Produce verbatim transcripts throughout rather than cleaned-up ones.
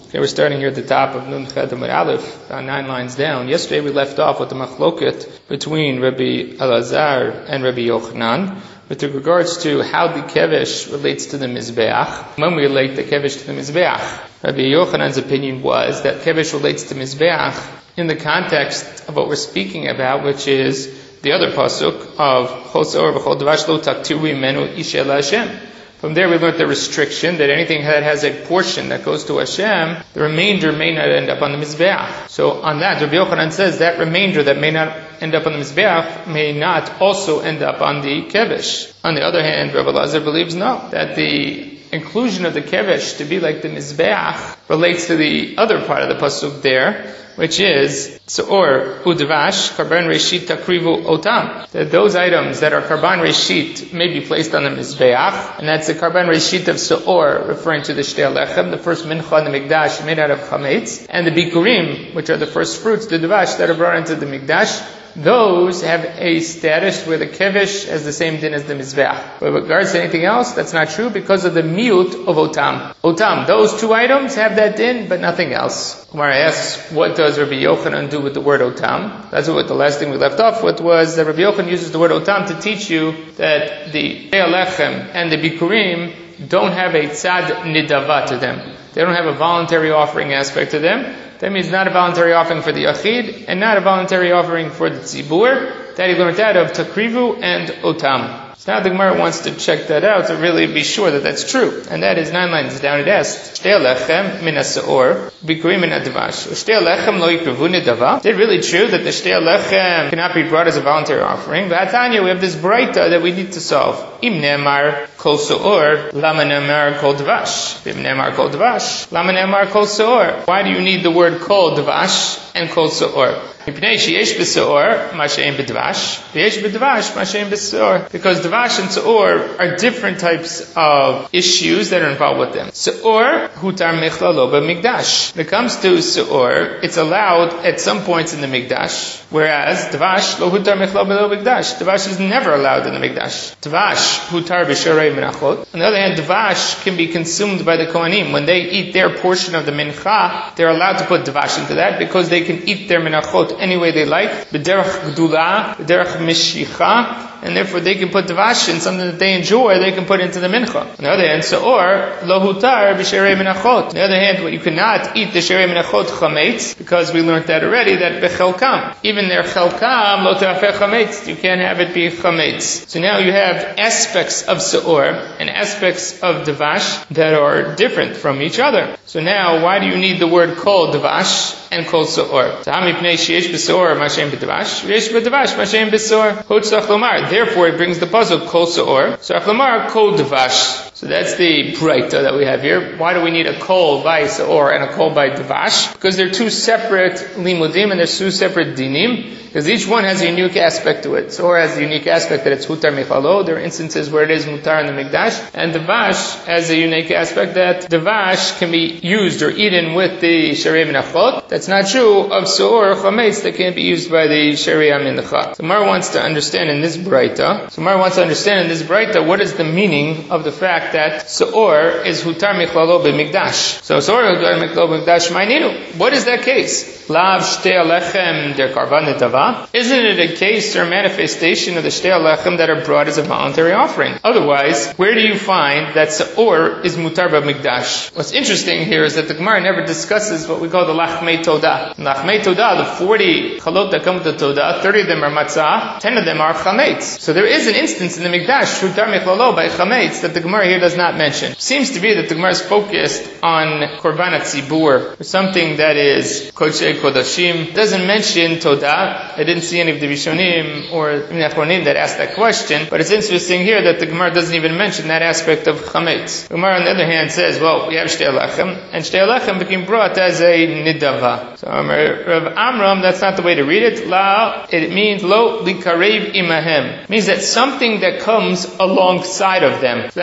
Okay, we're starting here at the top of Nun Chet Amud Aleph, about nine lines down. Yesterday we left off with the machloket between Rabbi Elazar and Rabbi Yochanan with regards to how the kevesh relates to the mizbeach. When we relate the kevesh to the mizbeach, Rabbi Yochanan's opinion was that kevesh relates to mizbeach in the context of what we're speaking about, which is the other pasuk of Chol Seor v'chol Dvash lo taktiru imenu ishe LaHashem. From there we learned the restriction that anything that has a portion that goes to Hashem, the remainder may not end up on the Mizbeach. So on that, Rabbi Yochanan says that remainder that may not end up on the Mizbeach may not also end up on the Kevesh. On the other hand, Rabbi Elazar believes no, that the inclusion of the Kevesh to be like the Mizbeach relates to the other part of the pasuk there, which is Seor Udvash Karban Reshit Takrivu Otam. That those items that are Karban Reshit may be placed on the Mizbeach, and that's the Karban Reshit of Seor, referring to the Shtei Lechem, the first mincha in the Mikdash made out of Chametz, and the Bikurim, which are the first fruits, the Dvash that are brought into the Mikdash. Those have a status where the kevesh has the same din as the mizbeach. But with regards to anything else, that's not true because of the miut of otam. Otam, those two items have that din, but nothing else. Gemara asks, what does Rabbi Yochanan do with the word otam? That's what the last thing we left off with was that Rabbi Yochanan uses the word otam to teach you that the Lechem and the Bikurim don't have a tzad nidava to them. They don't have a voluntary offering aspect to them. That means not a voluntary offering for the Yachid, and not a voluntary offering for the Tzibur. That he learned that of Takrivu and Otam. So now the Gemara wants to check that out to really be sure that that's true. And that is nine lines down. It asks, Shtei Lechem min ha-seor, bikurim min ha-dvash. Shtei Lechem lo yikrevu nidava. Is it really true that the Shtei Lechem cannot be brought as a voluntary offering? But Tanya, we have this Braita that we need to solve. Im ne'emar kol seor, lama ne'emar kol dvash. Im ne'emar kol dvash, lama ne'emar kol seor. Why do you need the word kol dvash and kol seor? Because dvash and seor are different types of issues that are involved with them. Seor hutar michla lo b'mikdash. When it comes to seor, it's allowed at some points in the mikdash, whereas dvash lo hutar michla lo b'mikdash. Dvash is never allowed in the mikdash. Dvash hutar b'sharei minachot. On the other hand, dvash can be consumed by the kohanim when they eat their portion of the mincha. They're allowed to put dvash into that because they can eat their minachot any way they like, b'derech gdula, b'derech mishicha, and therefore they can put dvash in something that they enjoy, they can put into the mincha. On the other hand, seor lo hutar b'sherei minachot. On the other hand, what you cannot eat the sherei minachot chametz, because we learned that already, that bechelkam, even their chelkam lo te'afeh chametz, you can't have it be chametz. So now you have aspects of seor and aspects of dvash that are different from each other. So now, why do you need the word kol dvash and kol seor? Therefore, it brings the puzzle kol seor. Tzarich lomar kol dvash. So that's the braita that we have here. Why do we need a kol by seor and a kol by dvash? Because they're two separate limudim and they're two separate dinim. Because each one has a unique aspect to it. Seor has a unique aspect that it's hutar michalo. There are instances where it is mutar in the mikdash. And dvash has a unique aspect that dvash can be used or eaten with the sherei minachot. That's not true of seor or chametz that can't be used by the sherei minachot. So Mar wants to understand in this braita. So Mar wants to understand in this braita what is the meaning of the fact that seor is hutar michalo b'mikdash. So seor is hutar michalo b'mikdash ma'ninu. What is that case? Lav shtei lechem der karban nidava. Isn't it a case or manifestation of the Shtei Lechem that are brought as a voluntary offering? Otherwise, where do you find that seor is mutar b'mikdash? What's interesting here is that the Gemara never discusses what we call the lachmei todah. Lachmei todah, the forty chalot that come with the todah, thirty of them are matzah, ten of them are chametz. So there is an instance in the mikdash, hutar michlalo by chametz, that the Gemara here does not mention. It seems to be that the Gemara is focused on korban tzibur, or something that is kodshei kodashim. It doesn't mention todah. I didn't see any of the Rishonim or Ibn Achronim that asked that question, but it's interesting here that the Gemara doesn't even mention that aspect of chametz. The Gemara, on the other hand, says, well, we have Shtei Lechem, and Shtei Lechem became brought as a nidava. So, Rav Amram, that's not the way to read it. La, it means lo likarev imahem. It means that something that comes alongside of them. So that's what the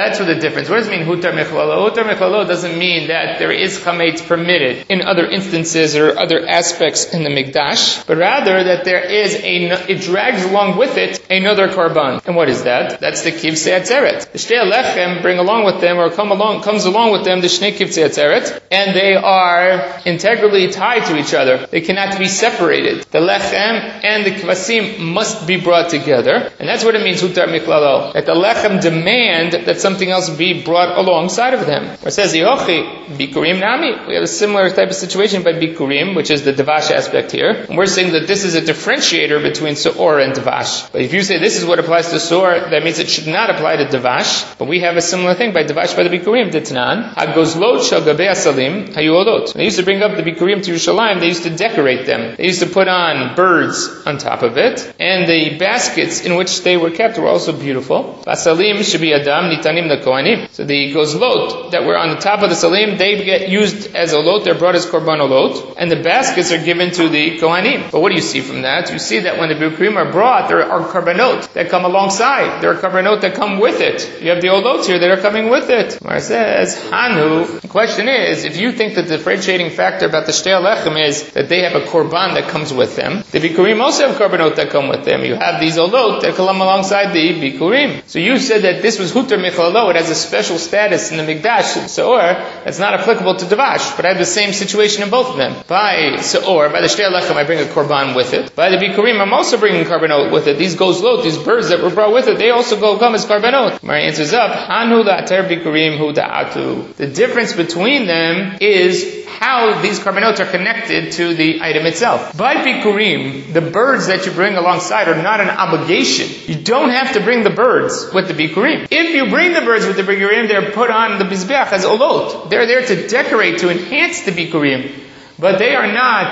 difference. What does it mean, hutar michlalo? Hutar michlalo doesn't mean that there is chametz permitted in other instances or other aspects in the mikdash, but rather that there is a, it drags along with it another korban. And what is that? That's the kivsei atzeret. The shtei lechem bring along with them, or come along, comes along with them, the shnei kivsei atzeret, and they are integrally tied to each other. They cannot be separated. The lechem and the kvasim must be brought together, and that's what it means, hutar michlalo. That the lechem demand that something else be brought alongside of them. Where it says, Yochi, bikurim nami. We have a similar type of situation by bikurim, which is the devash aspect here. And we're saying that this is a differentiator between seor and devash. But if you say this is what applies to seor, that means it should not apply to devash. But we have a similar thing by devash by the bikurim. Ditnan, hagozlot shel gabei asalim hayuolot. They used to bring up the bikurim to Yerushalayim. They used to decorate them. They used to put on birds on top of it, and the baskets in which they were kept were also beautiful. Asalim should be adam nitanim the kohanim. So the gozlot that were on the top of the salim, they get used as olot. They're brought as korban olot, and the baskets are given to the kohanim. But what do you see from that? You see that when the bikurim are brought, there are korbanot that come alongside. There are korbanot that come with it. You have the olot here that are coming with it. Where it says hanu. The question is, if you think the differentiating factor about the shtei lechem is that they have a korban that comes with them, the bikurim also have korbanot that come with them. You have these olot that come alongside the bikurim. So you said that this was hutar michlalo. It has a special status in the mikdash seor that's not applicable to devash, but I have the same situation in both of them. By seor, by the shtei lechem, I bring a korban with it. By the bikurim, I'm also bringing korbanot with it. These gozlot, these birds that were brought with it, they also go come as korbanot. My answers up. Hanu la'ater bikurim hu da'atu. The difference between them is how these korbanot are connected to the item itself. By bikurim, the birds that you bring alongside are not an obligation. You don't have to bring the birds with the bikurim. If you bring the birds with the bikurim, they're put on the mizbeach as olot. They're there to decorate, to enhance the bikurim. But they are not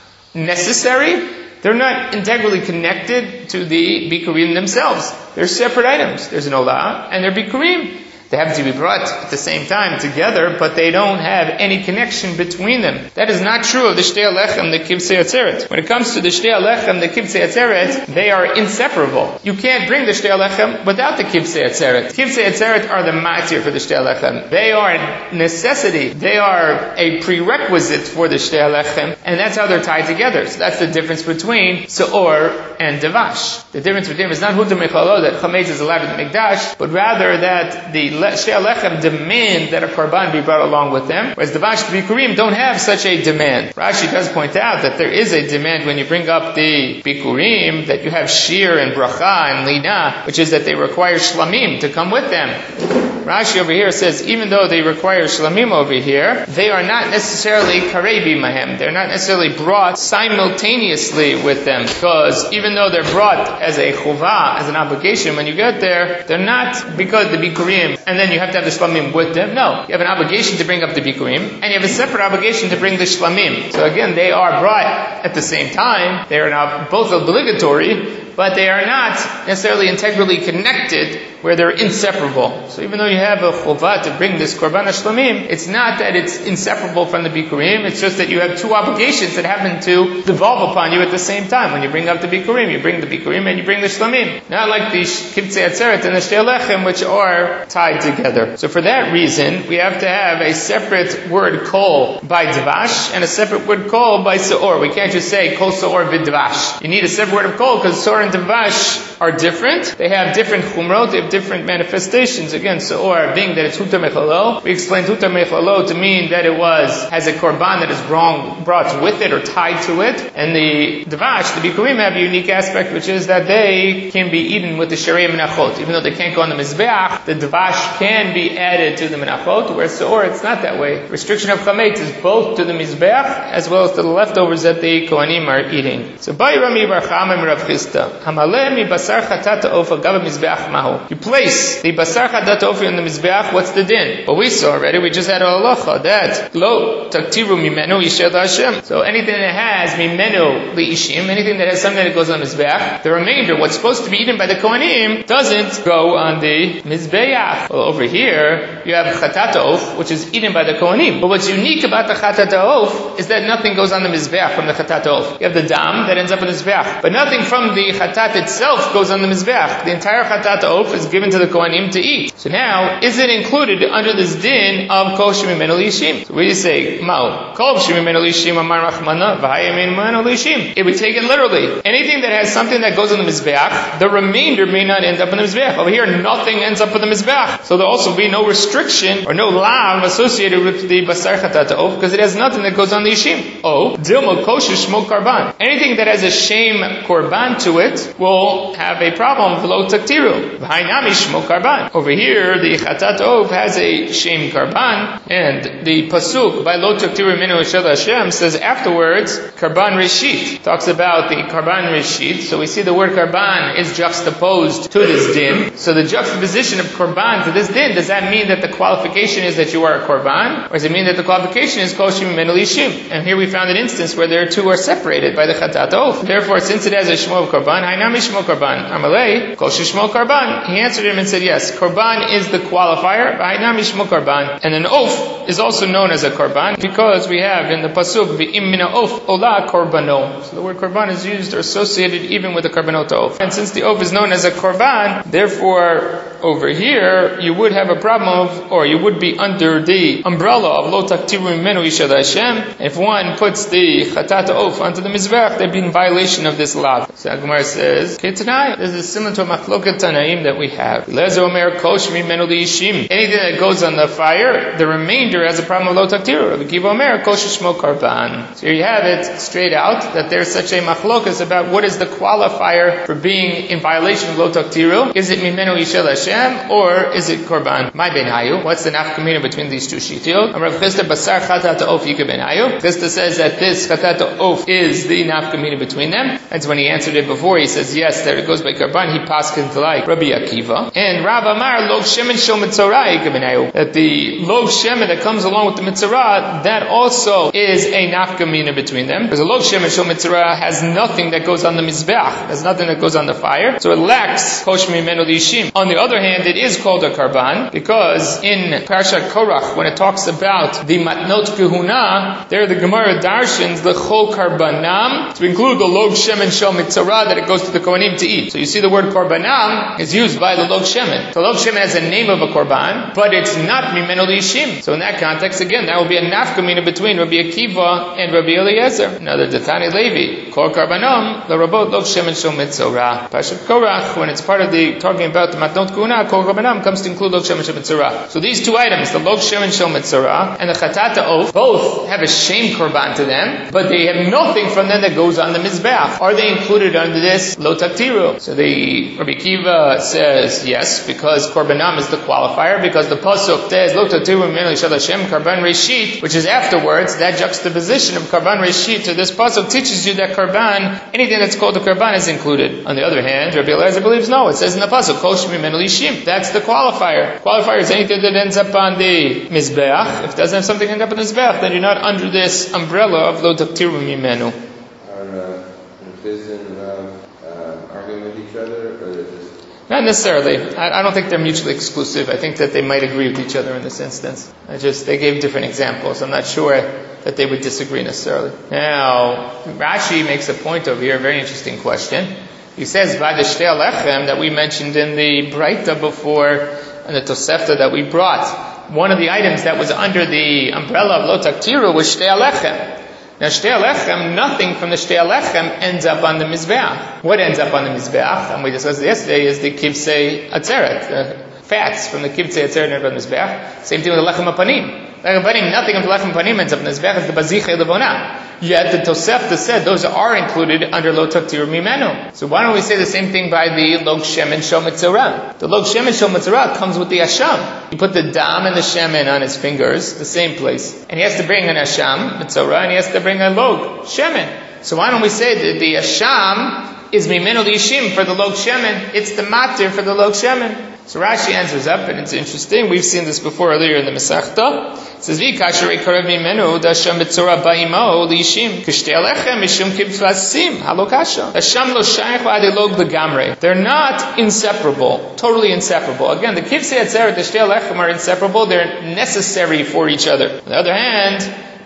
necessary. They're not integrally connected to the bikurim themselves. They're separate items. There's an olah, and they're bikurim. They have to be brought at the same time together, but they don't have any connection between them. That is not true of the shtei lechem, the kivsei atzeret. When it comes to the shtei lechem, the kivsei atzeret, they are inseparable. You can't bring the shtei lechem without the kivsei atzeret. Kivsei atzeret are the matir for the shtei lechem. They are a necessity. They are a prerequisite for the shtei lechem, and that's how they're tied together. So that's the difference between seor and devash. The difference between them is not hutar michlalo, that chametz is allowed in the mikdash, but rather that the shtei lechem demand that a korban be brought along with them, whereas the devash bikurim don't have such a demand. Rashi does point out that there is a demand when you bring up the bikurim, that you have shir and bracha and lina, which is that they require shlamim to come with them. Rashi over here says, even though they require shlamim over here, they are not necessarily karebi mahem. They're not necessarily brought simultaneously with them, because even though they're brought as a chuvah, as an obligation, when you get there, they're not because the bikurim, and then you have to have the shlamim with them. No, you have an obligation to bring up the bikurim, and you have a separate obligation to bring the shlamim. So again, they are brought at the same time. They are now both obligatory, but they are not necessarily integrally connected, where they're inseparable. So even though you have a chuvah to bring this korban shlamim, it's not that it's inseparable from the bikurim, it's just that you have two obligations that happen to devolve upon you at the same time. When you bring up the bikurim, you bring the bikurim and you bring the shlamim. Not like the kivsei atzeret and the shtei lechem, which are tied together. So for that reason, we have to have a separate word kol by devash, and a separate word kol by seor. We can't just say kol seor v'devash. You need a separate word of kol, because seor and devash are different. They have different chumrot, they have different manifestations. Again, seor being that it's hutar michlalo, we explained hutar michlalo to mean that it was, has a korban that is wrong, brought with it or tied to it. And the devash, the bikurim, have a unique aspect, which is that they can be eaten with the sharei menachot. Even though they can't go on the mizbeach, the devash can be added to the menachot, whereas seor, it's not that way. Restriction of chametz is both to the mizbeach as well as to the leftovers that the kohanim are eating. So, by Rami bar Chama Rav Chisda, hamaleh mi basar chatat ha'of agav mizbeach mahu. You place the basar chatat ha'of on the mizbeach, what's the din? But we saw already, we just had a halacha that lo taktiru mimenu yisher Hashem. So anything that has mimenu liishim, anything that has something that goes on the mizbeach, the remainder, what's supposed to be eaten by the kohanim, doesn't go on the mizbeach. Well, over here you have chatat ha'of, which is eaten by the kohanim. But what's unique about the chatat ha'of is that nothing goes on the mizbeach from the chatat ha'of. You have the dam that ends up in the mizbeach, but nothing from the chatat itself goes goes on the Mizbeach. The entire Chatat Ha'of is given to the Kohanim to eat. So now, is it included under this din of Kol Shemimenu Lishim? So we just say, Ma'u, Kol Shemimenu Lishim Amar Rachmana, V'haya Mimenu Lishim. It would take it literally. Anything that has something that goes on the Mizbeach, the remainder may not end up in the Mizbeach. Over here, nothing ends up in the Mizbeach. So there'll also be no restriction or no lav associated with the Basar Chatat Ha'of because it has nothing that goes on the Yishim. Oh, Dilma Kosher Shmo Karban. Anything that has a shame korban to it will have a problem with lo taktiru. V'hainami Shmo Karban. Over here, the Chatat Ha'of has a shame karban, and the pasuk by lo taktiru minu shel Hashem says afterwards karban reshit talks about the karban reshit. So we see the word karban is juxtaposed to this din. So the juxtaposition of korban to this din, does that mean that the qualification is that you are a korban? Or does it mean that the qualification is kol shemimenu lishim? And here we found an instance where there two are separated by the Chatat Ha'of. Therefore, since it has a shmo of korban, hainami shmo korban, amalei, kol shemo korban. He answered him and said, yes, korban is the qualifier, hainami shmo korban. And an oaf is also known as a korban because we have in the pasuk, v'im mina oaf ola korbano. So the word korban is used or associated even with the korbanot oaf. And since the oaf is known as a korban, therefore, over here, you would have a problem of, or you would be under the umbrella of lo taktiru mimenu yishad Hashem. If one puts the Chatat Ha'of onto the Mizbeach, they'd be in violation of this law. So Gemara says, Ketanai, this is similar to a machloket Tanaim that we have. Lezer omer kol shemimenu liyishim. Anything that goes on the fire, the remainder has a problem of lo taktiru. Rabbi Akiva omer kol shemo karban. So here you have it, straight out, that there's such a machlokas about what is the qualifier for being in violation of lo taktiru. Is it mimenu yishel Hashem, or is it korban? My benayu. What's the nafkamina between these two shitiyot? Rav Chisda basar Chatat Ha'of yika benayu. Chisda says that this Chatat Ha'of is the nafkamina between them. That's when he answered it before. He says, yes, there it goes by karban. He paskined like Rabbi Akiva. And Rav Amar, log shemen shel mitzorah yika benayu. That the log shemen that comes along with the mitzorah, that also is a nafkamina between them. Because the log shemen shel mitzorah has nothing that goes on the mizbeach. There's nothing that goes on the fire. So it lacks kol shemimenu lishim. On the other hand, it is called a karban because in Parashat Korach, when it talks about the matnot kehuna, there the Gemara darshans the chol karbanam to include the log shemen shel mitzorah that it goes to the kohanim to eat. So you see the word karbanam is used by the log shemen. The log shemen has a name of a korban, but it's not mimenu lishim. So in that context, again, that will be a nafkamina between Rabbi Akiva and Rabbi Eliezer. Another Datani Levi, kol karbanam, the rabot log shemen shel mitzorah. Parashat Korach, when it's part of the talking about the matnot kehuna, kol karbanam comes to include log shemen shel mitzorah. So these two items, the log shemen shel mitzorah and the Chatat Ha'of, both have a shame korban to them, but they have nothing from them that goes on the mizbeach. Are they included under this lo taktiru? So the Rabbi Akiva says yes, because korbanam is the qualifier, because the pasuk says lo taktiru mimenu yishad Hashem karban reshit, which is afterwards. That juxtaposition of karban reshit to this pasuk teaches you that karban, anything that's called a karban, is included. On the other hand, Rabbi Eliezer believes no. It says in the pasuk kol shemimenu lishim. That's the qualifier. Qualifier is anything that ends up on the mizbeach. If it doesn't have something end up on the mizbeach, then you're not under this umbrella of lo taktiru mimenu. Are uh, Rizin uh, uh, arguing with each other, or they're just... Not necessarily. I, I don't think they're mutually exclusive. I think that they might agree with each other in this instance. I just they gave different examples. I'm not sure that they would disagree necessarily. Now, Rashi makes a point over here, a very interesting question. He says, by the shtei alechem that we mentioned in the Breita before, and the Tosefta that we brought, one of the items that was under the umbrella of lo taktiru was shtei alechem. Now, shtei alechem, nothing from the shtei alechem ends up on the mizbeach. What ends up on the mizbeach, and we discussed it yesterday, is the kibsei atzeret, the fats from the kibsei atzeret ends up on the mizbeach. Same thing with the lechem apanim. Lechem apanim, nothing of the lechem apanim ends up on the mizbeach. It's the bazichei levona. Yet the Tosefta said those are included under lo taktiru mimenu. So why don't we say the same thing by the log shemen shel mitzorah? The log shemen shel mitzorah comes with the asham. You put the dam and the shemen on his fingers, the same place, and he has to bring an asham mitzorah, and he has to bring a log shemen. So why don't we say that the asham is mimenu lishim for the log shemen? It's the matir for the log shemen. So Rashi answers up, and it's interesting. We've seen this before earlier in the Masechta. It says, "Vi kasher ikarev mimenu dasham b'tzora ba'imo lishim kishtei alechem mishum kibtvasim halokasha dasham lo shayich v'adilog legamre." They're not inseparable, totally inseparable. Again, the kibtzei atzeret, the shtei alechem are inseparable. They're necessary for each other. On the other hand,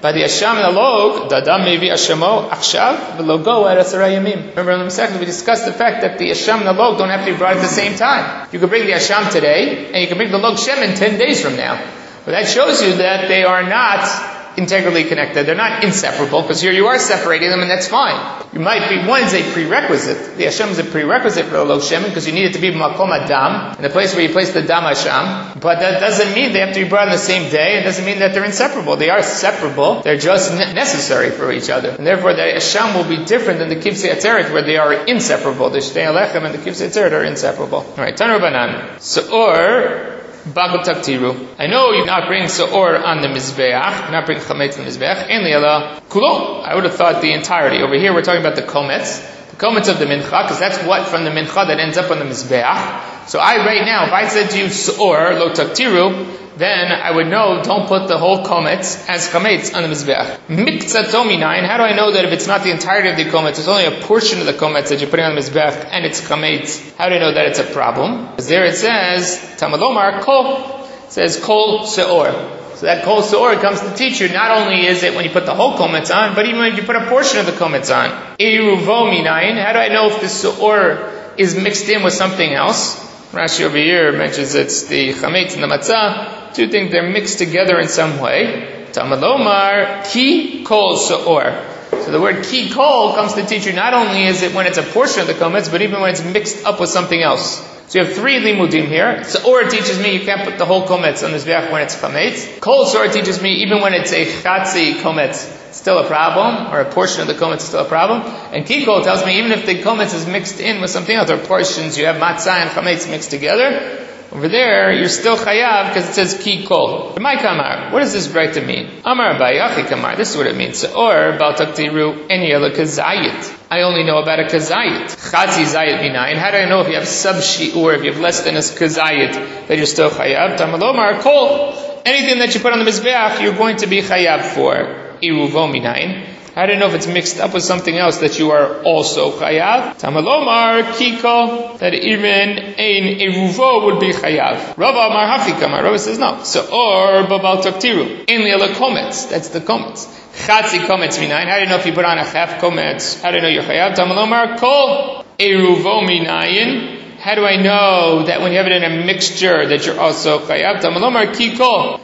By the Asham and the Log, the Adam may be Ashamo, Achshav, the Logo at Asara Yamim. Remember in the Masechta we discussed the fact that the Asham and the Log don't have to be brought at the same time. You can bring the Asham today, and you can bring the Log Shemen ten days from now. But that shows you that they are not integrally connected. They're not inseparable, because here you are separating them, and that's fine. You might be, one is a prerequisite. The Hashem is a prerequisite for the Log Shemen, because you need it to be Makom Adam, in the place where you place the Dam Hashem. But that doesn't mean they have to be brought on the same day. It doesn't mean that they're inseparable. They are separable. They're just ne- necessary for each other. And therefore the Hashem will be different than the Kivsei Atzeret, where they are inseparable. The Shtei Alechem and the Kivsei Atzeret are inseparable. Alright, Tanu Banan. Se'or Bagel Taktiru. I know you not bring Se'or on the Mizbeach, not bring Chametz on the Mizbeach. En li'ala kulo. I would have thought the entirety. Over here we're talking about the Kometz. The Kometz of the Mincha, because that's what from the Mincha that ends up on the Mizbeach. So I right now, if I said to you Se'or, Lo Taktiru, then I would know, don't put the whole Kometz as Chametz on the Mizbeach. Mikzato minayin. How do I know that if it's not the entirety of the Kometz, it's only a portion of the Kometz that you're putting on the Mizbeach, and it's Chametz? How do I know that it's a problem? Because there it says, Tamalomar Kol, it says Kol Se'or. So that Kol Se'or comes to teach you, not only is it when you put the whole Kometz on, but even when you put a portion of the Kometz on. Eruvo minayin. How do I know if the Se'or is mixed in with something else? Rashi over here mentions it's the Chametz and the Matzah. Two things, they're mixed together in some way. Tamalomar Ki Kol Se'or. So the word Ki Kol comes to teach you not only is it when it's a portion of the Kometz, but even when it's mixed up with something else. So you have three limudim here. Se'or teaches me you can't put the whole Kometz on the Mizbeach when it's Chametz. Kol Se'or teaches me even when it's a Chatzi Kometz, it's still a problem, or a portion of the Kometz is still a problem. And Ki Kol tells me even if the Kometz is mixed in with something else, or portions, you have Matzah and Chametz mixed together, over there, you're still chayav because it says ki kol. My kamar, what does this braita mean? Amar Abayachi kamar. This is what it means. Or bal taktiru eni ela kazayit. I only know about a kazayit. Chatzi zayit minayin. How do I know if you have sub shi'ur, if you have less than a kazayit, that you're still chayav? Tamalomar kol. Anything that you put on the mizbeach, you're going to be chayav for. Iruvo minayin. How do you know if it's mixed up with something else that you are also chayav? Tamalomar kiko, that even ein eruvo would be chayav. Rava Amar Hachi Kamar. Rava says no. So or babal taktiru in li'ala kometz. That's the kometz. Chatzi kometz minayin. How do you know if you put on a half kometz? How do you know you're chayav? Tamalomar kol eruvo minayin. How do I know that when you have it in a mixture that you're also chayav? Tamalomar kiko.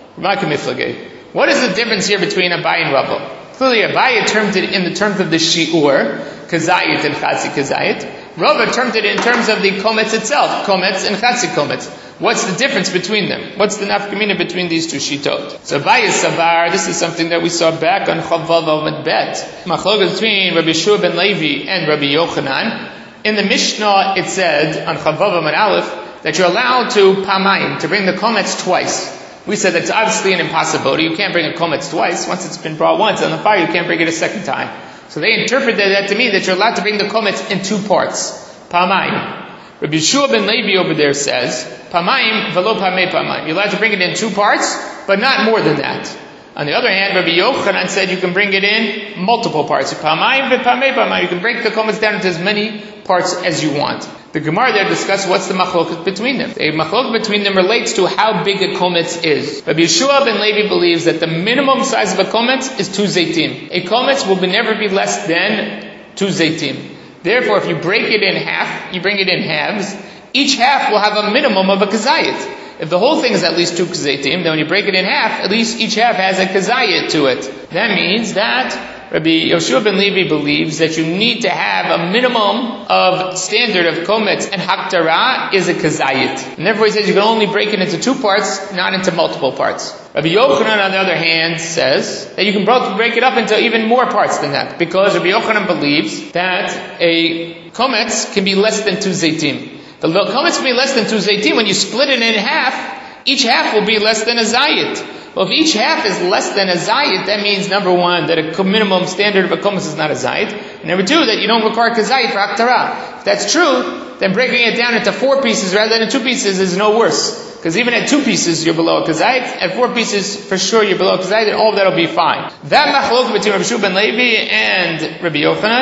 What is the difference here between Abai and Rava? Clearly, Abaye termed it in the terms of the shi'ur, kazayit and chatzi kazayit. Rava termed it in terms of the kometz itself, kometz and chatzi kometz. What's the difference between them? What's the nafkamina between these two shitot? So Abaye savar, this is something that we saw back on Chavav Amud Bet. Machlokas between Rabbi Shua ben Levi and Rabbi Yochanan. In the Mishnah, it said on Chavav Amud Aleph that you're allowed to pamayim, to bring the kometz twice. We said that's obviously an impossibility. You can't bring a kometz twice. Once it's been brought once on the fire, you can't bring it a second time. So they interpreted that to mean that you're allowed to bring the kometz in two parts. Pamayim. Rabbi Shua ben Levi over there says, Pamayim velo pamei pamayim. You're allowed to bring it in two parts, but not more than that. On the other hand, Rabbi Yochanan said you can bring it in multiple parts. Pamayim v'pamei pamayim. You can break the kometz down into as many parts as you want. The Gemara there discusses what's the machloket between them. The machloket between them relates to how big a kometz is. Rabbi Yeshua ben Levi believes that the minimum size of a kometz is two zaytim. A kometz will never be less than two zaytim. Therefore, if you break it in half, you bring it in halves, each half will have a minimum of a kazayit. If the whole thing is at least two kazaytim, then when you break it in half, at least each half has a kazayit to it. That means that Rabbi Yoshua ben Levi believes that you need to have a minimum of standard of kometz, and haktara is a kazayit. And therefore he says you can only break it into two parts, not into multiple parts. Rabbi Yochanan, on the other hand, says that you can break it up into even more parts than that, because Rabbi Yochanan believes that a kometz can be less than two zaytim. The kometz can be less than two zaytim. When you split it in half, each half will be less than a zayit. Well, if each half is less than a zayit, that means, number one, that a minimum standard of a kometz is not a zayit. And number two, that you don't require kazayit for aktara. If that's true, then breaking it down into four pieces rather than two pieces is no worse. Because even at two pieces, you're below a kazayit. At four pieces, for sure, you're below a kazayit, and all of that will be fine. That machlok between Rabbi Shua ben Levi and Rabbi Yochanan,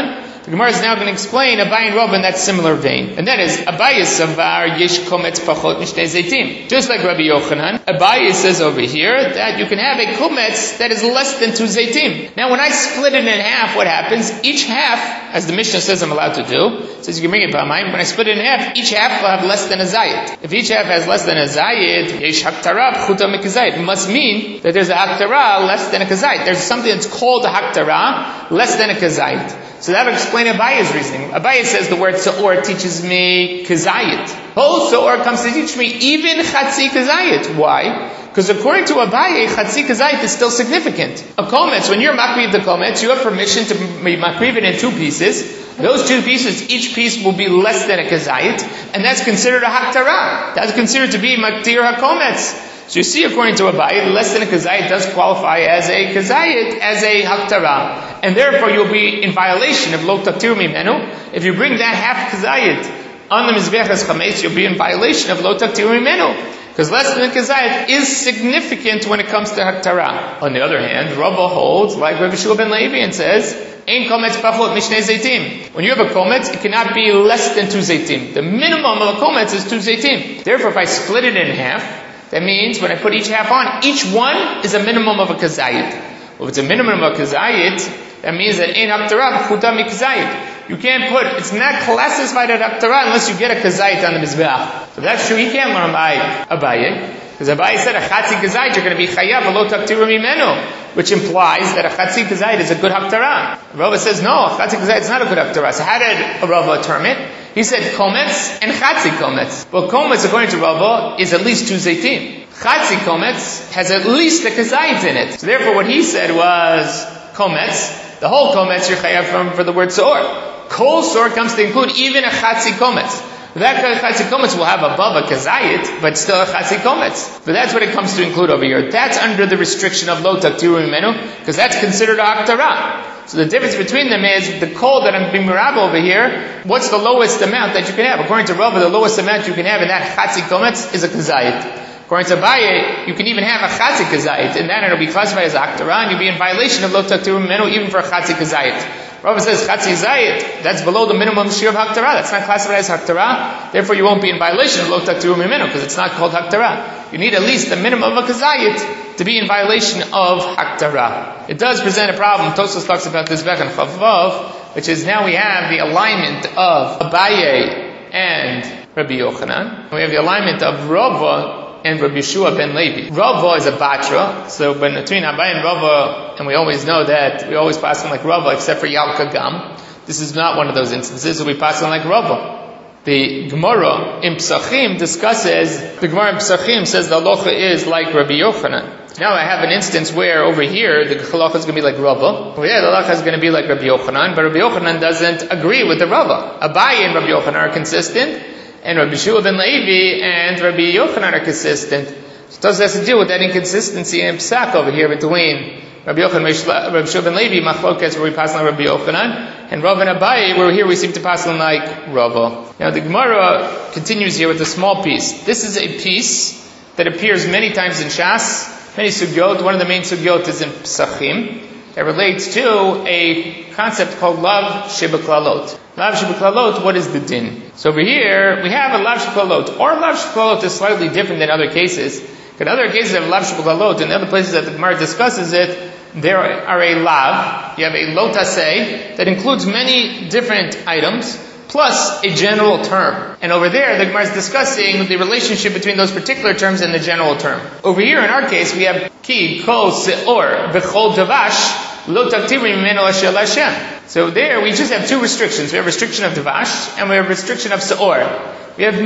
The Gemara is now going to explain Abaye and Rava in that similar vein. And that is, Abaye savar yesh kometz pachot mishnei zeitim. Just like Rabbi Yochanan, Abaye says over here that you can have a kometz that is less than two zeitim. Now when I split it in half, what happens? Each half, as the Mishnah says I'm allowed to do, says you can bring it by mine, when I split it in half, each half will have less than a zayit. If each half has less than a zayit, yesh haktara b'chuta mikazayit. It must mean that there's a haktara less than a kazayit. There's something that's called a haktara less than a kazayit. So that will explain Abaye's reasoning. Abaye says the word se'or teaches me kazayit. Whole se'or comes to teach me even chatzi kazayit. Why? Because according to Abaye, chatzi kazayit is still significant. A kometz, when you're makriv the kometz, you have permission to be makriv it in two pieces. Those two pieces, each piece will be less than a kazayit, and that's considered a haktara. That's considered to be maktir hakometz. So you see, according to Abaye, less than a kazayit does qualify as a kazayit, as a haktara. And therefore you'll be in violation of lo taktir mimenu. If you bring that half kazayit on the mizbech as chametz, you'll be in violation of lo taktir mimenu. Because less than a kazayit is significant when it comes to haktara. On the other hand, Rava holds, like Rabbi Shua ben Levi, and says, Ein kometz pachot mishnei zeitim. When you have a kometz, it cannot be less than two zeitim. The minimum of a kometz is two zeitim. Therefore, if I split it in half, that means when I put each half on, each one is a minimum of a kazayit. Well, if it's a minimum of a kazayit, that means that ein haktara b'chuta mikazayit. You can't put, it's not classified as haktara unless you get a kazayit on the mizbeach. So that's true, you can't learn by Abaye. Because Abaye said a chatzi kazayit, you're going to be chayav v'lo taktiru mimenu, which implies that a chatzi kazayit is a good haktara. Rava says, no, a chatzi kazayit is not a good haktara. So how did Rava term it? He said kometz and chatzi kometz. Well, kometz, according to Rava, is at least two zeitim. Chatzi kometz has at least a kazayit in it. So therefore what he said was kometz. The whole kometz you're chayav from for the word se'or. Kol se'or comes to include even a chatzi kometz. That chatzi kometz will have above a kazayit, but still a chatzi kometz. But that's what it comes to include over here. That's under the restriction of lo taktiru mimenu, because that's considered a haktara. So the difference between them is the kol that I'm being mirab over here, what's the lowest amount that you can have? According to Rava, the lowest amount you can have in that chatzi kometz is a kazayit. According to Abaye, you can even have a chatzi kazayit, and then it'll be classified as a haktara, and you'll be in violation of lo taktiru mimenu even for a chatzi kazayit. Rava says chatzi zayit, that's below the minimum shir of haktara. That's not classified as haktara. Therefore, you won't be in violation of lo taktiru mimenu because it's not called haktara. You need at least the minimum of a kazayit to be in violation of haktara. It does present a problem. Tosfos talks about this back in Chavav, which is now we have the alignment of Abaye and Rabbi Yochanan. We have the alignment of Rava and Rabbi Shua ben Levi. Rava is a batra, so between Abaye and Rava, and we always know that we always pass on like Rava, except for Yalka Gam. This is not one of those instances, so we pass on like Rava. The Gemara in Psachim discusses, the Gemara in Psachim says the halacha is like Rabbi Yochanan. Now I have an instance where over here the halacha is going to be like Rava. Over here the halacha is going to be like Rabbi Yochanan, but Rabbi Yochanan doesn't agree with the Rava. Abaye and Rabbi Yochanan are consistent, and Rabbi Shua ben Levi and Rabbi Yochanan are consistent. So it does has to deal with that inconsistency in Psak over here between Rabbi Yochanan, Rabbi Shua ben Levi, Machlokes, where we pass on Rabbi Yochanan, and Rav and Abaye, where here we seem to pass on like Rava. Now the Gemara continues here with a small piece. This is a piece that appears many times in Shas, many sugyot. One of the main sugyot is in Psachim, that relates to a concept called Lav Shebeklalot. Lav Shebeklalot, what is the din? So over here, we have a Lav Shebeklalot. Or Lav Shebeklalot is slightly different than other cases. In other cases of Lav Shebeklalot, in other places that the Gemara discusses it, there are a Lav, you have a Lotase, that includes many different items, plus a general term. And over there, the Gemara is discussing the relationship between those particular terms and the general term. Over here, in our case, we have Ki, Kol, Se'or, V'chol, Davash, Lo Taktivi Mimeno Asher Lashem. So there, we just have two restrictions. We have restriction of Davash, and we have restriction of Se'or. We have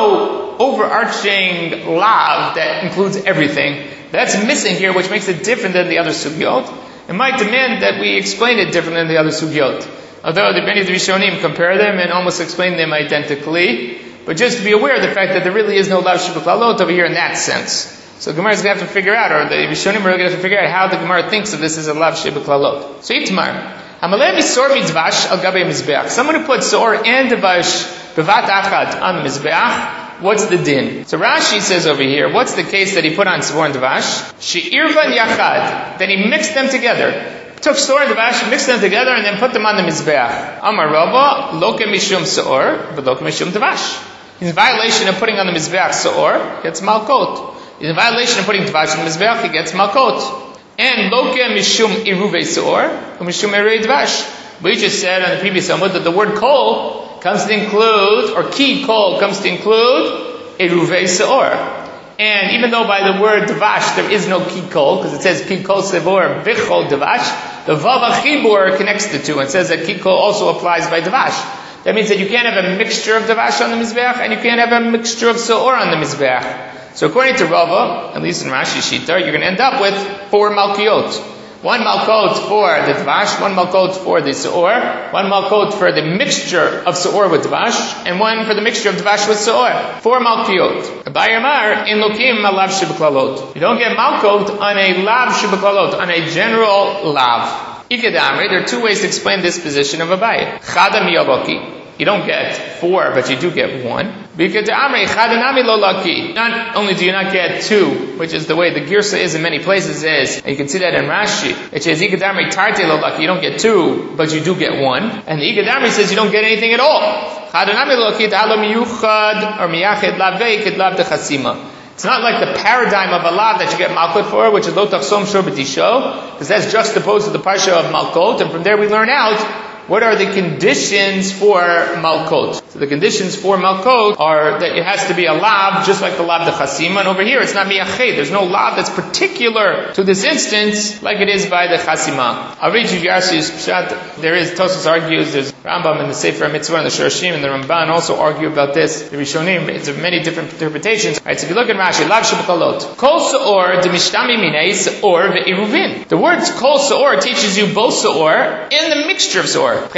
no overarching lav that includes everything. That's missing here, which makes it different than the other sugyot. It might demand that we explain it different than the other sugyot. Although the many of the Rishonim compare them and almost explain them identically. But just to be aware of the fact that there really is no lav shebeklalot over here in that sense. So the Gemara is going to have to figure out, or the Rishonim are going to have to figure out how the Gemara thinks of this as a lav shebeklalot. So Itmar, Hamaleh misor mitzvash al gabe mizbeach. Someone who puts sor and dvash bevat achad on the mizbeach, what's the din? So Rashi says over here, what's the case that he put on sor and dvash? She'irvan yachad, then he mixed them together. took Seor and Davash, mixed them together, and then put them on the Mizbeach. Amar Rava, Loke Mishum Seor, but Loke Mishum Davash. He's in violation of putting on the Mizbeach Seor, gets Malkot. He's in violation of putting Davash on the Mizbeach, he gets Malkot. And Loke Mishum Iruve Seor, Mishum Erei Davash. We just said on the previous Amud that the word Kol comes to include, or Ki Kol comes to include, Eruve Seor. And even though by the word Davash there is no Ki Kol, because it says Ki Kol Sevor Vichol Davash, the Vav Achibur connects the two and says that Ki Kol also applies by Davash. That means that you can't have a mixture of Davash on the Mizbeach, and you can't have a mixture of Seor on the Mizbeach. So according to Rava, at least in Rashi Shita, you're going to end up with four Malkiot. One Malkot for the Dvash, one Malkot for the Seor, one Malkot for the mixture of Seor with Dvash, and one for the mixture of Dvash with Seor. Four Malkiot. Abayamar, in Lokim, Malav Shibaklalot. You don't get Malkot on a Lav Shibaklalot, on a general Lav. Ikadamri, there are two ways to explain this position of Abai. Chada miyaloki. You don't get four, but you do get one. Not only do you not get two, which is the way the Girsa is in many places is, and you can see that in Rashi. It says, you don't get two, but you do get one. And the Ikadamri says you don't get anything at all. It's not like the paradigm of a lav that you get malkot for, which is lo tachsom shor b'tisho, because that's juxtaposed to the parsha of malkot, and from there we learn out what are the conditions for malkot. So the conditions for malkot are that it has to be a lav, just like the lav de chasima, and over here it's not miyached. There's no lav that's particular to this instance, like it is by the chasima. I'll read you Yarsi's pshat. There is, Tosfos argues, there's Rambam in the Sefer Mitzvah and the Shorashim, and the Ramban also argue about this. The Rishonim, it's many different interpretations. Alright, so if you look at Rashi, lav shebakalot. Kol seor de mishtami minei seor ve'iruvin. The words kol seor teaches you both seor and the mixture of seor. But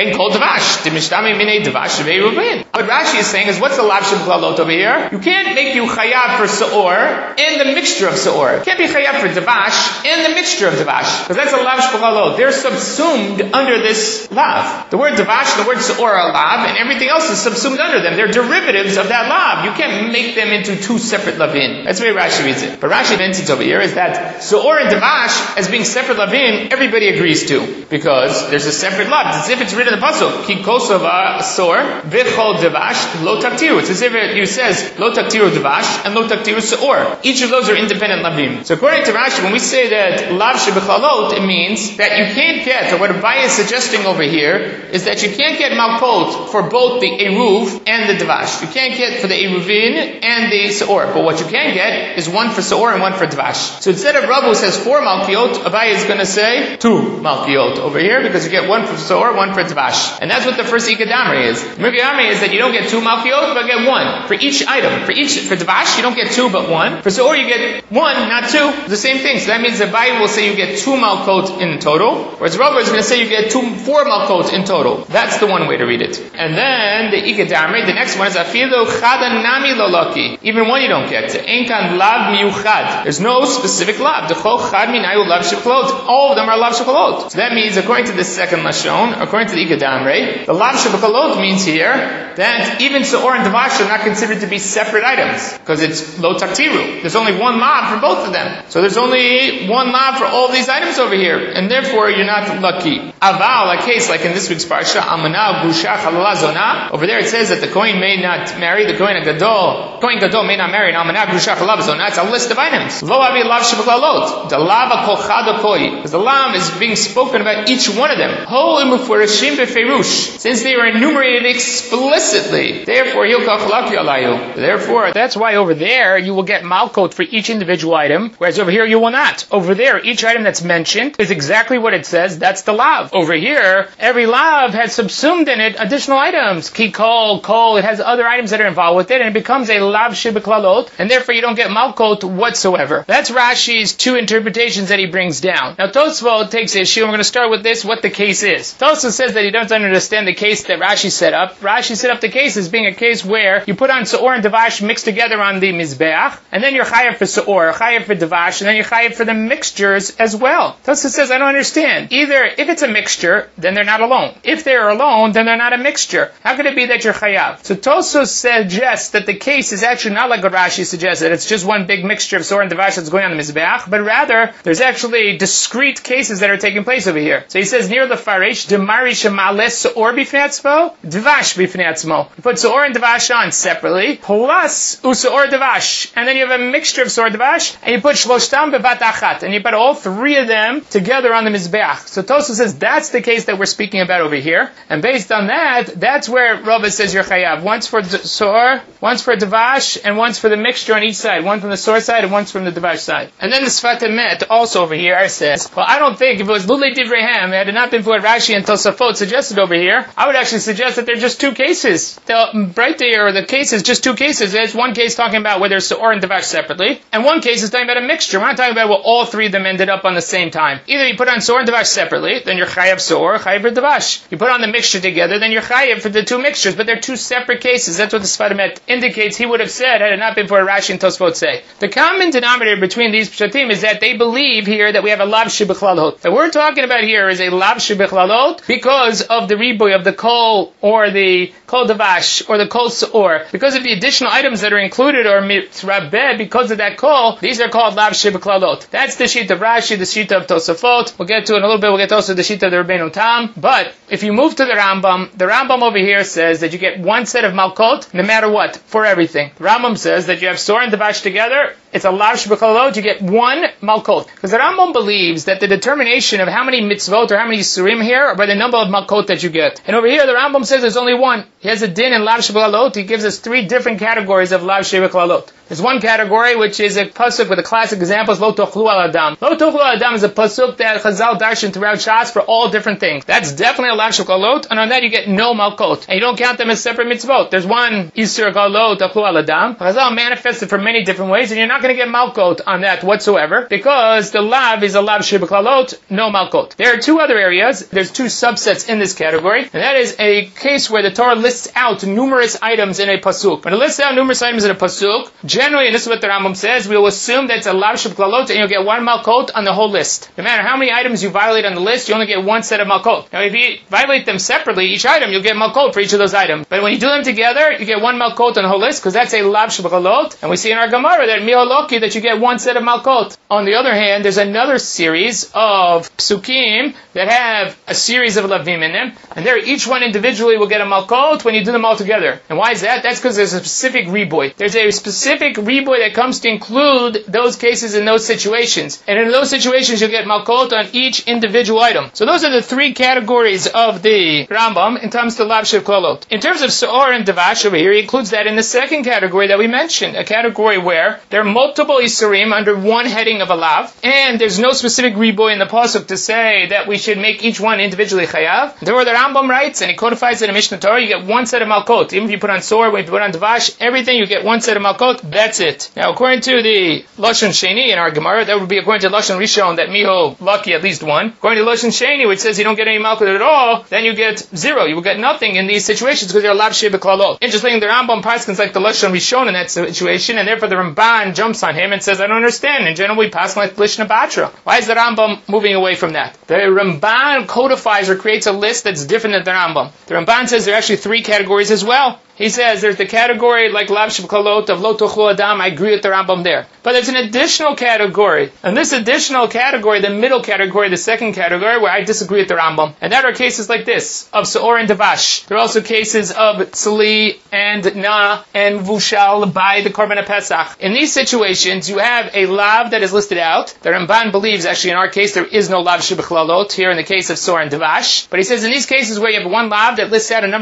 what Rashi is saying is, what's the lav sheb'klalot over here? You can't make you chayav for seor and the mixture of seor. You can't be chayav for devash and the mixture of devash, because that's a lav sheb'klalot. They're subsumed under this lav. The word devash and the word seor are lav, and everything else is subsumed under them. They're derivatives of that lav. You can't make them into two separate lavin. That's the way Rashi reads it. But Rashi mentions over here is that seor and devash, as being separate lavin, everybody agrees to, because there's a separate lav. It's as if it's written in the pasuk, ki kosova seor vichol devash lo taktiru. It's as if it says lo taktiru devash and lo taktiru seor. Each of those are independent lavim. So according to Rashi, when we say that lav shebechalot, it means that you can't get, or what Abai is suggesting over here, is that you can't get malkot for both the eruv and the devash. You can't get for the eruvin and the seor. But what you can get is one for seor and one for devash. So instead of Rav who says four malkiot, Abai is going to say two malkiot over here, because you get one for seor, one for devash. And that's what the first ikadamri is. The ikadamri is that you don't get two malkiot, but get one for each item. For each, for devash, you don't get two, but one. For seor, you get one, not two. It's the same thing. So that means the Abai will say you get two malkot in total, whereas Rav is going to say you get two, four malkot in total. That's the one way to read it. And then the ikadamri, the next one is afilu chada nami lolaki. Even one you don't get. Enkan lav miyuchad. There's no specific lav. Dechol chad minayu lav sheb'klalot. All of them are lav sheb'klalot. So that means, according to the second lashon, according to the ikadamri, the lav sheb'klalot means here that even seor and devash are not considered to be separate items, because it's lo taktiru. There's only one lav for both of them. So there's only one lav for all these items over here, and therefore you're not lucky. Aval, a case like in this week's parsha, amana gusha chalala zona. Over there it says that the kohen may not marry, the kohen gadol, kohen gadol may not marry, and amana gusha chalala zona. It's a list of items. Lo avi lav sheb'klalot. The lav kol chad koi, because the lav is being spoken about each one of them. Ho imufurashim beferush, since they are enumerated explicitly. Therefore, Therefore, that's why over there you will get malkot for each individual item, whereas over here you will not. Over there, each item that's mentioned is exactly what it says. That's the lav. Over here, every lav has subsumed in it additional items. Ki kol, kol, it has other items that are involved with it, and it becomes a lav sheb'klalot, and therefore you don't get malkot whatsoever. That's Rashi's two interpretations that he brings down. Now Tosfos takes issue, and we're going to start with this, what the case is. Tosfos says says that he doesn't understand the case that Rashi set up. Rashi set up the case as being a case where you put on Se'or and Devash mixed together on the Mizbeach, and then you're chayav for Se'or, chayav for Devash, and then you're chayav for the mixtures as well. Tosfos says, I don't understand. Either, if it's a mixture, then they're not alone. If they're alone, then they're not a mixture. How could it be that you're chayav? So Tosfos suggests that the case is actually not like what Rashi suggested. It's just one big mixture of Se'or and Devash that's going on the Mizbeach, but rather, there's actually discrete cases that are taking place over here. So he says, near the Farish, Demari Shemales Se'or b'fnei Devash b'fnei. You put Se'or and Devash on separately, plus U'Se'or Devash. And then you have a mixture of Se'or Devash, and you put Shloshtam bevat achat. And you put all three of them together on the Mizbeach. So Tosfos says, that's the case that we're speaking about over here. And based on that, that's where Rava says you're chayav. Once for Se'or, once for Devash, and once for the mixture on each side. One from the Se'or side, and once from the Devash side. And then the Sfat Emet also over here says, well, I don't think if it was Lulei Divreihem, it had not been for what Rashi and Tosafot suggested over here, I would actually suggest that they're just two cases. The right there, the case is just two cases. There's one case talking about whether Se'or and Devash separately, and one case is talking about a mixture. We're not talking about where all three of them ended up on the same time. Either you put on Se'or and Devash separately, then you're chayav Se'or, chayav for Devash. You put on the mixture together, then you're chayav for the two mixtures, but they're two separate cases. That's what the Sfat Emet indicates he would have said had it not been for what Rashi and Tosafot say. The common denominator between these pshatim is that they believe here that we have a lav shebechlalot. The we're talking about here is a lav shebechlalot because of the riboy of the kol or the kol devash or the kol se'or. Because of the additional items that are included or mitzrabeh because of that kol, these are called lav shebechlalot. That's the sheet of Rashi, the sheet of Tosafot. We'll get to it in a little bit. We'll get to also the sheet of the Rabbeinu Tam. But if you move to the Rambam, the Rambam over here says that you get one set of malkot no matter what for everything. The Rambam says that you have se'or and devash together. It's a lav shebechlalot. You get one malkot. Because the Rambam believes that the determination of how many mitzvot or how many surim here are by the number of malkot that you get. And over here, the Rambam says there's only one. He has a din in lav shebechlalot. He gives us three different categories of lav shebechlalot. There's one category which is a pasuk with the classic examples, lo tochlu al adam. Lo tochlu al adam is a pasuk that Chazal darshan throughout Shas for all different things. That's definitely a lav shebechlalot, and on that you get no malkot. And you don't count them as separate mitzvot. There's one isur lo tochlu al adam. Chazal manifested for many different ways, and you're not going to get malkot on that whatsoever, because the lav is a lav shebechlalot, no malkot. There are two other areas. There's two subsets in this category, and that is a case where the Torah lists out numerous items in a pasuk. When it lists out numerous items in a pasuk, generally, and this is what the Rambam says, we will assume that it's a lav shebechlalot, and you'll get one malkot on the whole list. No matter how many items you violate on the list, you only get one set of malkot. Now, if you violate them separately, each item, you'll get malkot for each of those items. But when you do them together, you get one malkot on the whole list, because that's a lav shebechlalot, and we see in our Gemara that mi'oloki that you get one set of malkot. On the other hand, there's another series of psukim that have a series of lavim in them, and there each one individually will get a malkot when you do them all together. And why is that? That's because there's a specific riboy. There's a specific riboy that comes to include those cases in those situations. And in those situations, you'll get malkot on each individual item. So those are the three categories of the Rambam in terms of lav shebechlalot. In terms of se'or and devash over here, he includes that in the second category that we mentioned, a category where there are multiple isurim under one heading of a lav, and there's no specific riboy in the pasuk to say that we should make each one individually chayav. Therefore, the Rambam writes, and he codifies it in Mishnah Torah, you get one set of malkot. Even if you put on se'or, when you put on devash, everything, you get one set of malkot. That's it. Now, according to the Lashon Sheni in our Gemara, that would be according to Lashon Rishon that miho lucky at least one. According to Lashon Sheni, which says you don't get any malkot at all, then you get zero. You will get nothing in these situations because you're lav shebechlalot. Interesting, the Rambam paskins like the Lashon Rishon in that situation, and therefore the Ramban jumps on him and says, I don't understand. In general, we pass like Lishna Batra. Why is the Rambam moving away from that? The Ramban codifies or creates a list that's different than the Rambam. The Ramban says there are actually three categories as well. He says there's the category like lav shebechlalot of lo tochlu adam. I agree with the Rambam there. But there's an additional category. And this additional category, the middle category, the second category, where I disagree with the Rambam. And that are cases like this, of se'or and devash. There are also cases of tzli and na and vushal by the korban pesach. In these situations, you have a lav that is listed out. The Ramban believes, actually in our case, there is no lav shebechlalot here in the case of se'or and devash. But he says in these cases where you have one lav that lists out a number of items,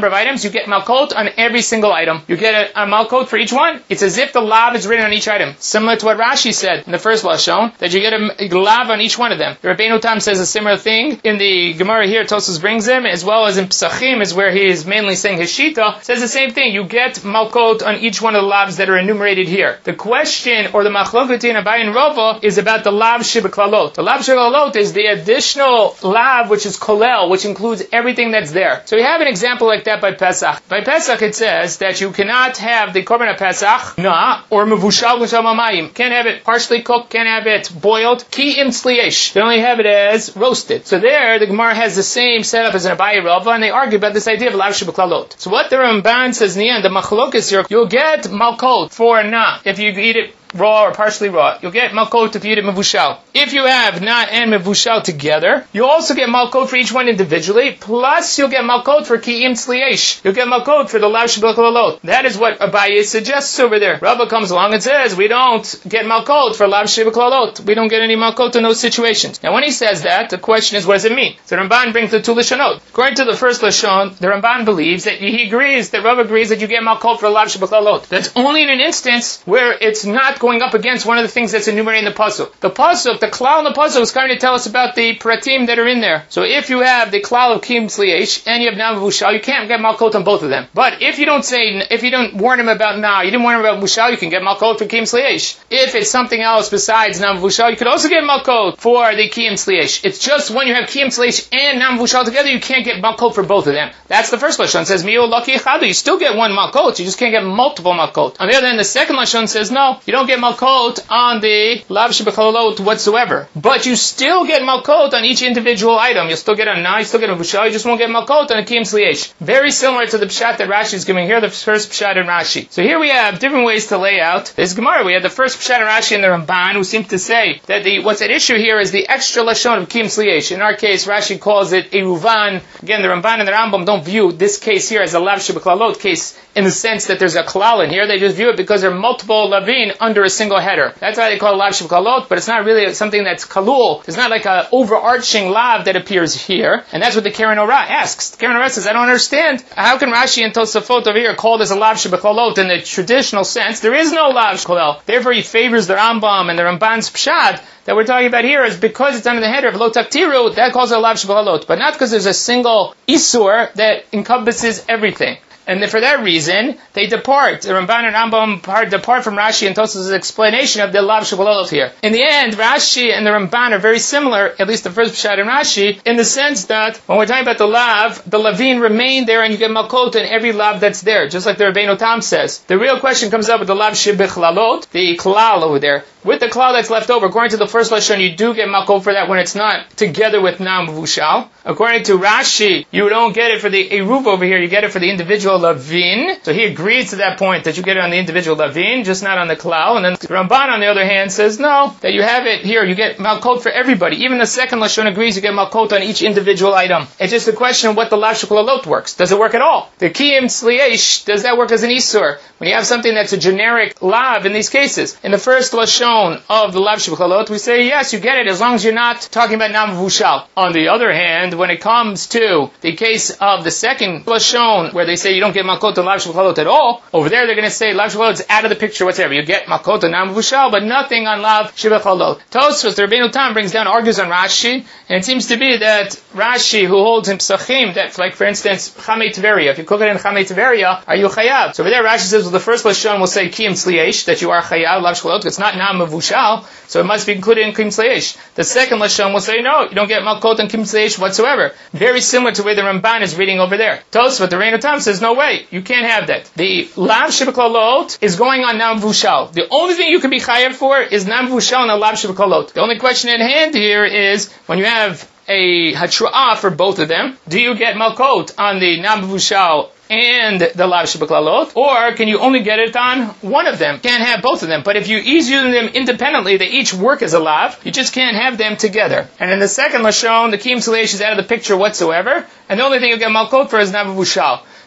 you get malkot on every single item. You get a, a malkot for each one. It's as if the lav is written on each item. Similar to what Rashi said in the first lashon, that you get a, a lav on each one of them. The Rabbeinu Tam says a similar thing in the Gemara here. Tosfos brings him, as well as in Pesachim, is where he is mainly saying his shita, says the same thing. You get malkot on each one of the lavs that are enumerated here. The question, or the machloket in Abaye and Rava, is about the lav shebeklalot. The lav shebeklalot is the additional lav, which is kolel, which includes everything that's there. So we have an example like that by Pesach. By Pesach it says that you cannot have the korban Pesach na or mevushal b'shal mamayim. Can't have it partially cooked. Can't have it boiled. Ki im tzliesh. They only have it as roasted. So there, the Gemara has the same setup as an Abaye Rava, and they argue about this idea of lav shebeklalot. So what the Ramban says in the end, the machlokas here, you'll get malkot for na if you eat it raw or partially raw. You'll get malkot if you eat it mevushal. If you have na and mevushal together, you'll also get malkot for each one individually, plus you'll get malkot for ki im tzliesh. You'll get malkot for the lav shebeklalot. That is what Abaye suggests over there. Rava comes along and says, we don't get malkot for lav shebeklalot. We don't get any malkot in those situations. Now when he says that, the question is, what does it mean? So Ramban brings the two lashonot. According to the first lashon, the Ramban believes that he agrees, that Rava agrees that you get malkot for lav shebeklalot. That's only in an instance where it's not going up against one of the things that's enumerated in the pasuk. The pasuk, the klal in the pasuk is going to tell us about the pratim that are in there. So if you have the klal of kim tzliesh and you have na mevushal, you can't get malkot on both of them. But if you don't say, if you don't warn him about na, you didn't warn him about mevushal, you can get malkot for kim tzliesh. If it's something else besides na mevushal, you could also get malkot for the kim tzliesh. It's just when you have kim tzliesh and na mevushal together, you can't get malkot for both of them. That's the first lashon. It says miu laki echadu. You still get one malkot, you just can't get multiple malkot. On the other hand, the second lashon says no, you don't get malkot on the lav shebeklalot whatsoever. But you still get malkot on each individual item. You'll still get a na, you still get a vushal, you just won't get malkot on a kim tzliesh. Very similar to the pshat that Rashi is giving here, the first pshat in Rashi. So here we have different ways to lay out this Gemara. We have the first pshat in Rashi and the Ramban, who seem to say that the what's at issue here is the extra lashon of kim tzliesh. In our case, Rashi calls it a ruvan. Again, the Ramban and the Rambam don't view this case here as a lav shebeklalot case in the sense that there's a klal in here. They just view it because there are multiple lavin under a single header. That's why they call it lav shebeklalot, but it's not really something that's kalul. There's not like an overarching lav that appears here, and that's what the Keren Orah asks. The Keren Orah says, I don't understand. How can Rashi and Tosafot over here call this a lav shebeklalot in the traditional sense? There is no lav shebeklalot. Therefore, he favors the Rambam and the Ramban's pshat that we're talking about here is because it's under the header of lo taktiru, that calls it a lav shebeklalot, but not because there's a single isur that encompasses everything. And for that reason, they depart. The Ramban and Rambam depart from Rashi and Tosafos' explanation of the lav shebeklalot here. In the end, Rashi and the Ramban are very similar, at least the first pshat in Rashi, in the sense that when we're talking about the lav, the lavin remain there and you get malkot in every lav that's there, just like the Rabbeinu Tam says. The real question comes up with the lav shebeklalot, the klal over there. With the klal that's left over, according to the first lashon, you do get malkot for that when it's not together with na mevushal. According to Rashi, you don't get it for the eruv over here, you get it for the individual lavin. So he agrees to that point that you get it on the individual lavin, just not on the klal. And then the Ramban, on the other hand, says no, that you have it here, you get malkot for everybody. Even the second lashon agrees you get malkot on each individual item. It's just a question of what the lav shebeklalot works. Does it work at all? The ki im tzliesh, does that work as an isur? When you have something that's a generic lav in these cases. In the first lashon of the lav shebeklalot, we say yes, you get it as long as you're not talking about na mevushal. On the other hand, when it comes to the case of the second lashon, where they say you don't get malkot on lav shebeklalot at all, over there they're going to say lav shebeklalot is out of the picture whatsoever. You get malkot on na mevushal, but nothing on lav shebeklalot. Tosfos, the Rabbeinu Tam, brings down, argues on Rashi, and it seems to be that Rashi, who holds in Pesachim, that, like for instance, Chamei Tveria, if you cook it in Chamei Tveria, are you chayav? So over there Rashi says, well, the first lashon will say ki im tzliesh, that you are chayav, lav shebeklalot, it's not na mevushal, so it must be included in kim tzliesh. The second lashon will say, no, you don't get malkot on kim tzliesh whatsoever. Very similar to the way the Ramban is reading over there. Tosfot, the Rabbeinu Tam, says, no way, you can't have that. The lav shebeklalot is going on na mevushal. The only thing you can be chayav for is na mevushal and a lav shebeklalot. The only question at hand here is, when you have a hatra'ah for both of them, do you get malkot on the na mevushal and the lav shebeklalot, or can you only get it on one of them? Can't have both of them. But if you each use them independently, they each work as a lav. You just can't have them together. And in the second lashon, the ki im tzliesh is out of the picture whatsoever, and the only thing you get malkot for is na mevushal.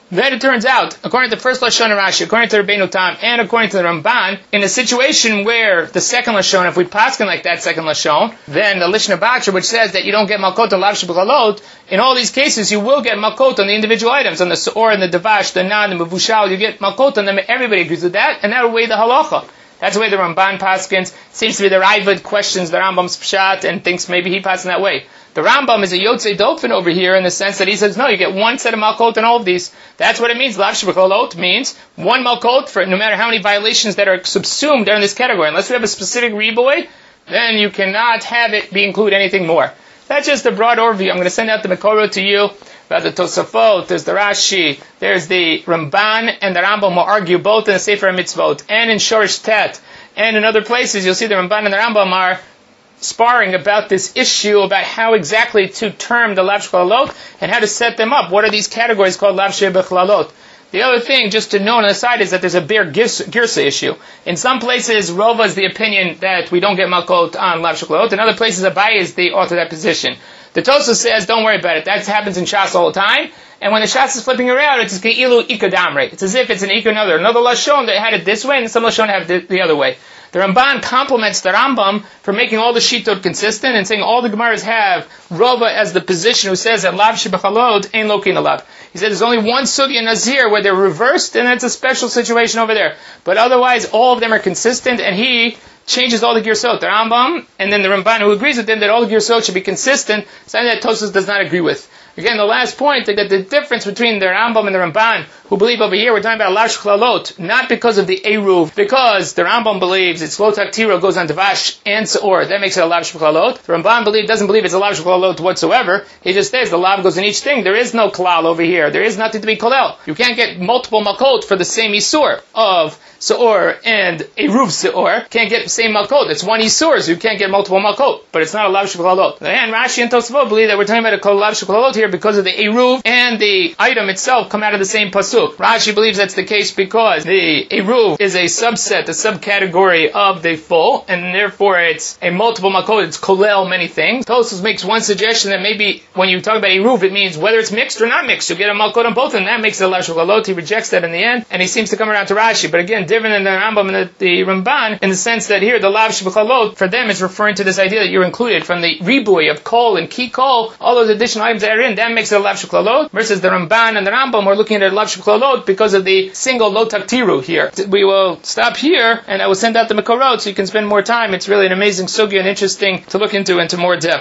Then it turns out, according to the first Lashon Rashi, according to Rabbeinu Tam, and according to the Ramban, in a situation where the second Lashon, if we paskin like that second Lashon, then the Lishna Batra, which says that you don't get Malkot on Lav Shebechalot, in all these cases you will get Malkot on the individual items, on the Seor and the Devash, the Nan, the Mevushal, you get Malkot on them, everybody agrees with that, and that will weigh the halacha. That's the way the Ramban paskins. Seems to be the Raavad questions the Rambam's pshat and thinks maybe he passed in that way. The Rambam is a Yotzei Dolphin over here in the sense that he says, no, you get one set of Malkot in all of these. That's what it means. Lav Shebechalot means one Malkot for no matter how many violations that are subsumed in this category. Unless we have a specific riboy, then you cannot have it be include anything more. That's just a broad overview. I'm going to send out the Mekorot to you about the Tosafot, there's the Rashi, there's the Ramban, and the Rambam will argue both in the Sefer HaMitzvot and in Shorish Tet, and in other places you'll see the Ramban and the Rambam are sparring about this issue, about how exactly to term the Lav Shebechalot and how to set them up. What are these categories called Lav Shebechalot? The other thing, just to know on the side, is that there's a Be'er Girsa issue. In some places, Rova is the opinion that we don't get Malkot on Lav Shebechalot. In other places, Abaye is the author of that position. The Tosafos says, don't worry about it. That happens in Shas all the time. And when the Shas is flipping around, it's Ge'ilu Ikadamre. It's as if it's an Ika another. Another Lashon that had it this way, and some Lashon have it the, the other way. The Ramban compliments the Rambam for making all the Shitot consistent and saying all the Gemaras have Rova as the position who says that Lav Shebechalot ain't Lokin Alav. He said there's only one Sugi and Nazir where they're reversed, and it's a special situation over there. But otherwise, all of them are consistent, and he changes all the Girsot. The Rambam, and then the Ramban who agrees with him that all the Girsot should be consistent, something that Tosafos does not agree with. Again, the last point is that the difference between the Rambam and the Ramban, who believe over here, we're talking about Lav Shebechalot, not because of the Eruv, because the Rambam believes it's Lo Taktiro, goes on Devash and Seor, that makes it a Lav Shebechalot. The Ramban believe, doesn't believe it's a Lav Shebechalot whatsoever. He just says the Lav goes in each thing. There is no Klal over here. There is nothing to be Kolel. You can't get multiple Malkot for the same Isur of Seor and Eruv Seor. Can't get the same Malkot. It's one Isur, so you can't get multiple Malkot. But it's not a Lav Shebechalot. And Rashi and Tosafot believe that we're talking about a Lav Shebechalot here because of the Eruv and the item itself come out of the same pasuk. Rashi believes that's the case because the Eruv is a subset, a subcategory of the full, and therefore it's a multiple Malkot. It's kolel many things. Tosafos makes one suggestion that maybe when you talk about Eruv, it means whether it's mixed or not mixed. You get a Malkot on both, and that makes it a Lav Shebechalot. He rejects that in the end, and he seems to come around to Rashi. But again, different than the Rambam and the, the Ramban in the sense that here the Lav Shebechalot for them is referring to this idea that you're included from the riboy of kol and ki kol, all those additional items that are in. That makes it a Lav Shebechalot versus the Ramban and the Rambam. We're looking at Lav Shebechalot because of the single Lo Taktiru here. We will stop here, and I will send out the Mekorot so you can spend more time. It's really an amazing sugya and interesting to look into into more depth.